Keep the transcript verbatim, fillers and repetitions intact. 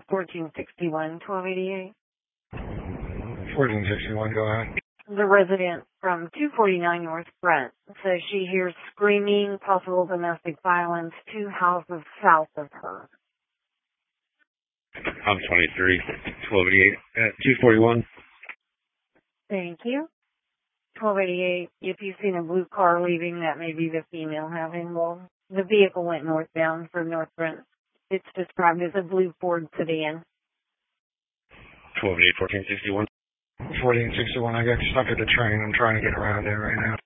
fourteen sixty-one, twelve eighty-eight. fourteen sixty-one, go ahead. The resident from two forty-nine North Brent says she hears screaming, possible domestic violence, two houses south of her. I'm twenty-three, twelve eighty-eight, at two forty-one. Thank you. twelve eighty-eight, if you've seen a blue car leaving, that may be the female having. Well, the vehicle went northbound from North Brent. It's described as a blue Ford sedan. twelve eighty-eight, fourteen sixty-one. fourteen sixty-one, I got stuck at the train. I'm trying to get around there right now.